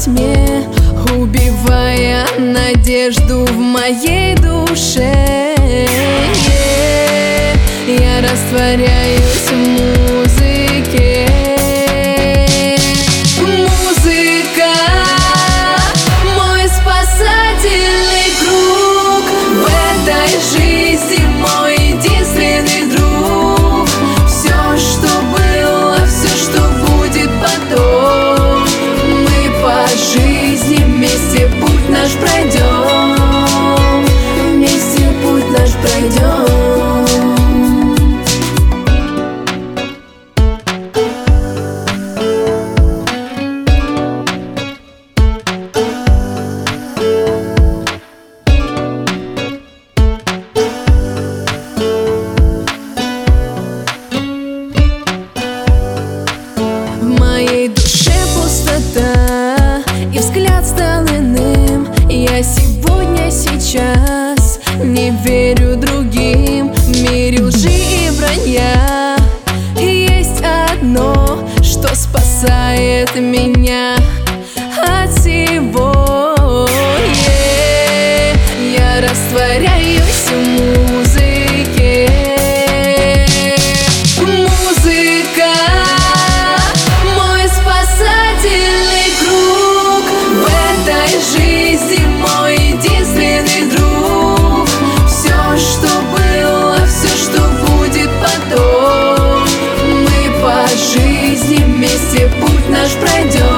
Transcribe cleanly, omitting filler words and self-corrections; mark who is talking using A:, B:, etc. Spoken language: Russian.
A: тьме, убивая надежду в моей душе. Я растворяюсь в музыке. Музыка — мой спасательный круг, в этой жизни мой единственный друг. Все, что было, все, что будет потом, мы по жизни вместе путь наш пройдем, вместе путь наш пройдем. В моей душе пустота, и взгляд стал иным. Я сегодня, сейчас не верю другим. В мире лжи и вранья есть одно, что спасает меня от всего. Я растворяюсь в музыке. Музыка — мой спасательный круг, в этой жизни мой единственный друг. Все, что было, все, что будет потом, мы по жизни вместе путь наш пройдем.